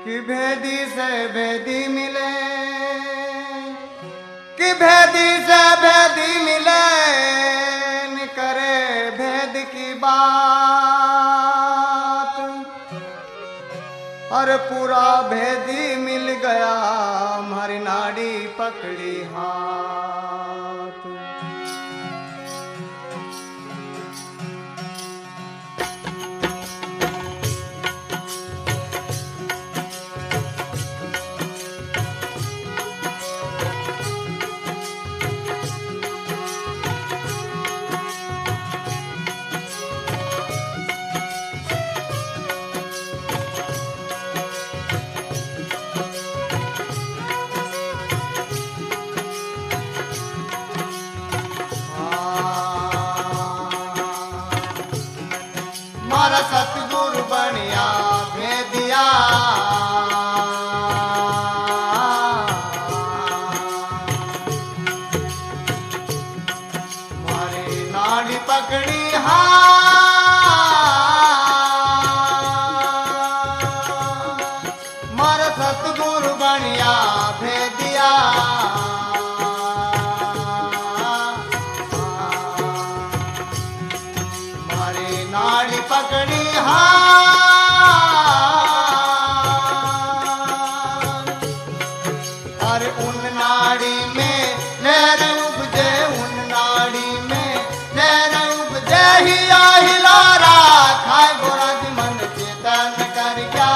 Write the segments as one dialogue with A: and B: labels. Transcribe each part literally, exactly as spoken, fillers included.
A: कि भेदी से भेदी मिले, कि भेदी से भेदी मिले, न करे भेद की बात। और पूरा भेदी मिल गया, हमारी नाड़ी पकड़ी हाथ। मारा सतगुरु बनिया भेदिया, मारी नाड़ी पकड़ी हाथ। मारा सतगुरु बनिया भेदिया, नाड़ी पकड़ी हाथ। और उन नाड़ी में लहर उपजे, उन नाड़ी में लहर उपजे, हिला हिलारा खाए गोरा जी मन चेतन कर गया।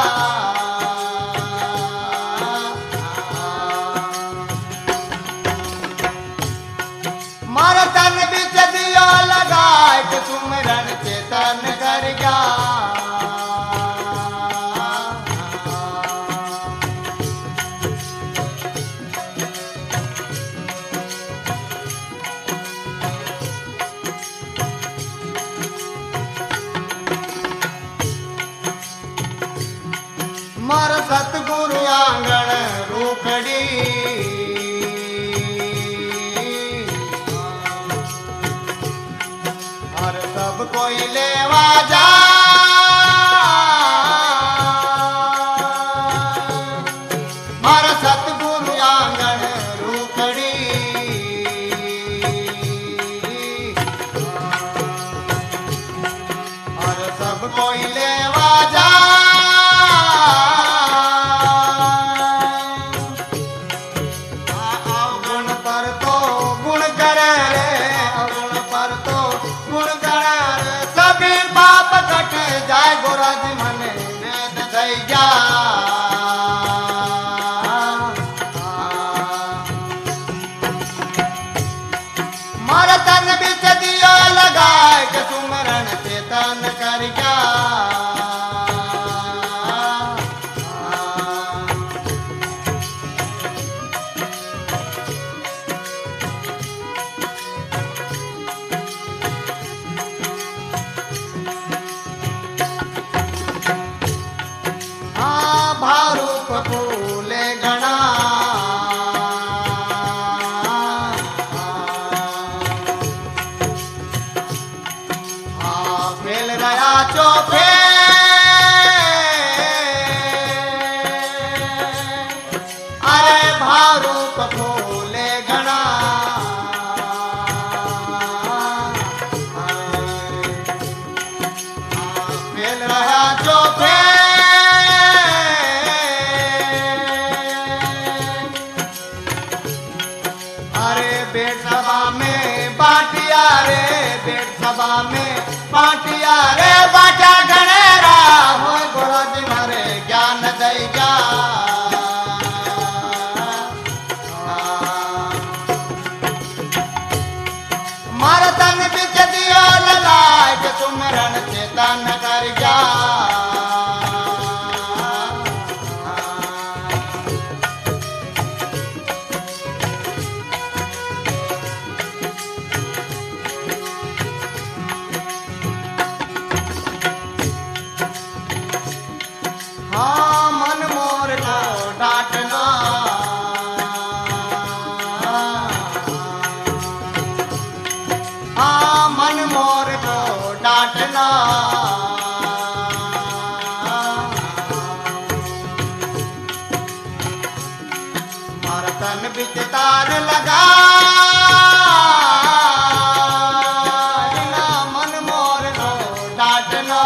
A: मारा तन बिच दिया लगाए कि सुमरन चेतन कर गया। मारा सतगुरु आंगण रूखड़ी, और सब कोई लेवा जा। मारा सतगुरु आंगण रूखड़ी, और सब कोई लेवा जा। गुण पर तो गुण करे रे, गुण पर तो गुण करे रे, सभी पाप कट जाए गोरा जी मने वेद दई जा। मारा तन बिच दिया लगाए के सुमरन चेतन कर गया। तन बिच तार लगा ना मन मोर नो डाटना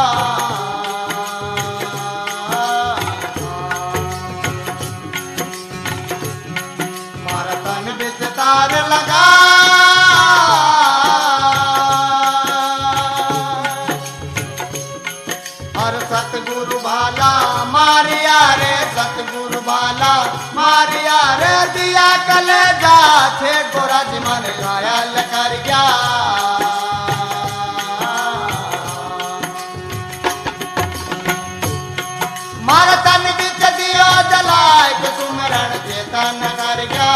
A: मारा तन बिच तार लगा और सतगुरु भाला मारिया रे सतगुरु भाला मारिया रे दिया कले जा थे गोरज मन घायल कर गया मार तन बिच दियो जलाए के सुमरण चेतन कर गया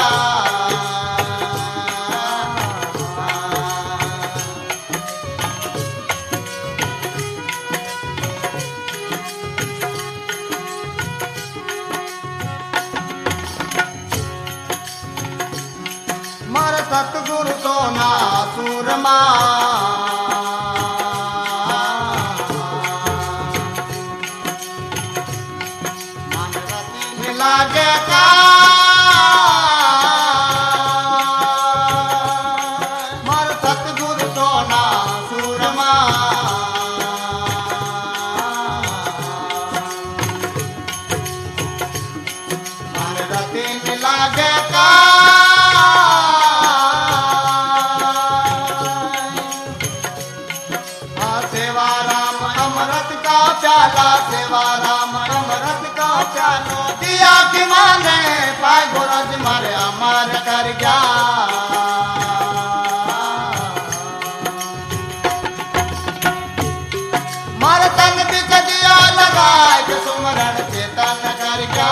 A: मार सतगुरु तो ना सूरमा मन रति लागे का मार सतगुरु तो ना सूरमा मन रति लागे का सेवा राम अमृत का प्याला सेवा राम अमृत का प्यालो दिया कि माने पाए गोरज मारे अमर कर गया मार तन बिच दिया लगाए के सुमरण चेतन कर गया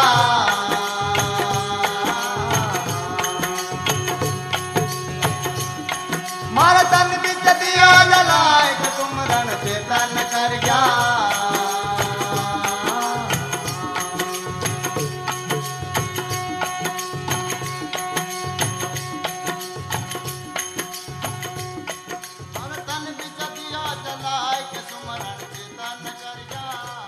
A: मार तन बिच दिया जलाए के सुमरण चेतन कर गया मार तन बिच दिया जलाए के सुमरण चेतन कर गया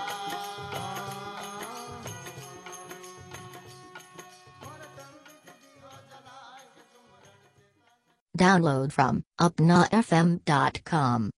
A: मार तन बिच दिया जलाए के सुमरण
B: Download from upna f m dot com.